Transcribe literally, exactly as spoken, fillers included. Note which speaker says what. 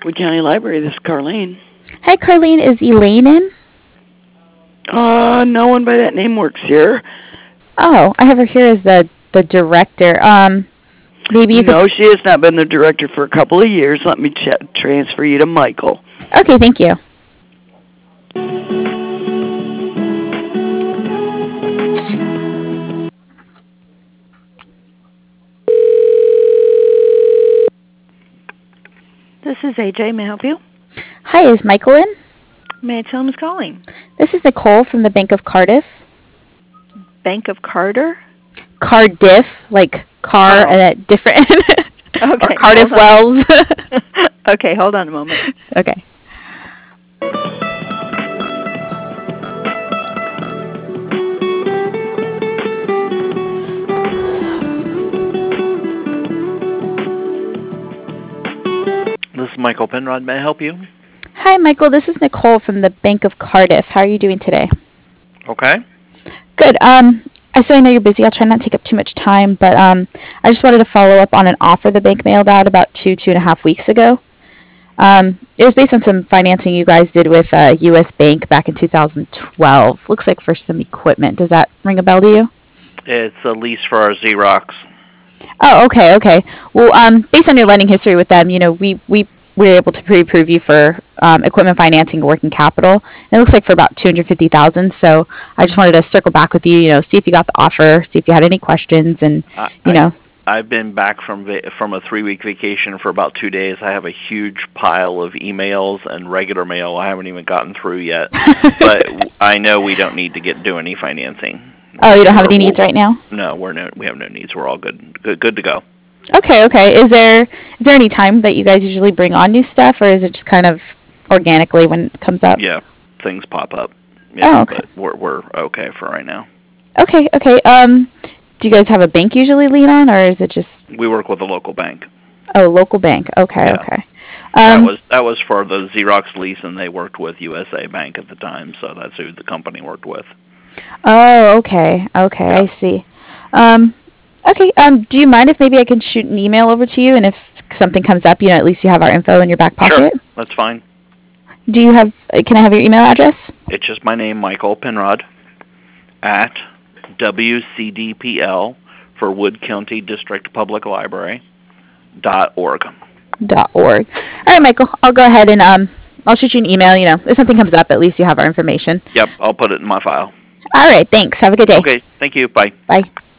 Speaker 1: Wood County Library. This is Carlene.
Speaker 2: Hi, Carlene. Is Elaine in?
Speaker 1: Uh, no one by that name works here.
Speaker 2: Oh, I have her here as the, the director. Um, maybe you
Speaker 1: No,
Speaker 2: could...
Speaker 1: she has not been the director for a couple of years. Let me ch- transfer you to Michael.
Speaker 2: Okay, thank you.
Speaker 3: This is A J. May I help you?
Speaker 2: Hi, is Michael in?
Speaker 3: May I tell him who's calling?
Speaker 2: This is Nicole from the Bank of Cardiff.
Speaker 3: Bank of Carter?
Speaker 2: Cardiff, like car
Speaker 3: Oh.
Speaker 2: and a different...
Speaker 3: Okay.
Speaker 2: or Cardiff Wells.
Speaker 3: Okay, hold on a moment.
Speaker 2: Okay.
Speaker 4: This is Michael Penrod. May I help you?
Speaker 2: Hi, Michael. This is Nicole from the Bank of Cardiff. How are you doing today?
Speaker 4: Okay.
Speaker 2: Good. Um, I so I know you're busy. I'll try not to take up too much time, but um, I just wanted to follow up on an offer the bank mailed out about two, two and a half weeks ago. Um, it was based on some financing you guys did with uh, U S Bank back in two thousand twelve. Looks like for some equipment. Does that ring a bell to you?
Speaker 4: It's a lease for our Xerox.
Speaker 2: Oh, okay, okay. Well, um, based on your lending history with them, you know, we we we were able to pre-approve you for um, equipment financing and working capital. And it looks like for about two hundred fifty thousand dollars. So I just wanted to circle back with you, you know, see if you got the offer, see if you had any questions, and
Speaker 4: I,
Speaker 2: you know.
Speaker 4: I, I've been back from va- from a three-week vacation for about two days. I have a huge pile of emails and regular mail I haven't even gotten through yet. But I know we don't need to get do any financing.
Speaker 2: Oh, you don't have
Speaker 4: We're-
Speaker 2: any needs right now?
Speaker 4: No, we're no, we have no needs. We're all good, good, good to go.
Speaker 2: Okay, okay. Is there is there any time that you guys usually bring on new stuff, or is it just kind of organically when it comes up?
Speaker 4: Yeah, things pop up.
Speaker 2: Oh,
Speaker 4: Yeah,
Speaker 2: okay.
Speaker 4: But we're we're okay for right now.
Speaker 2: Okay, okay. Um, do you guys have a bank usually lean on, or is it just
Speaker 4: We work with a local bank.
Speaker 2: oh local bank? Okay,
Speaker 4: Yeah.
Speaker 2: okay.
Speaker 4: that
Speaker 2: Um,
Speaker 4: was that was for the Xerox lease, and they worked with U S A Bank at the time, so that's who the company worked with.
Speaker 2: oh, okay, okay.
Speaker 4: Yeah.
Speaker 2: I see. Um, okay. Um, do you mind if maybe I can shoot an email over to you, and if something comes up, you know, at least you have our info in your back pocket?
Speaker 4: Sure, that's fine.
Speaker 2: Do you have? uh, Can I have your email address?
Speaker 4: It's just my name, Michael Penrod, at W C D P L for Wood County District Public Library dot org.
Speaker 2: Dot org. All right, Michael. I'll go ahead and um, I'll shoot you an email. You know, if something comes up, at least you have our information.
Speaker 4: Yep, I'll put it in my file.
Speaker 2: All right. Thanks. Have a good day.
Speaker 4: Okay, thank you. Bye.
Speaker 2: Bye.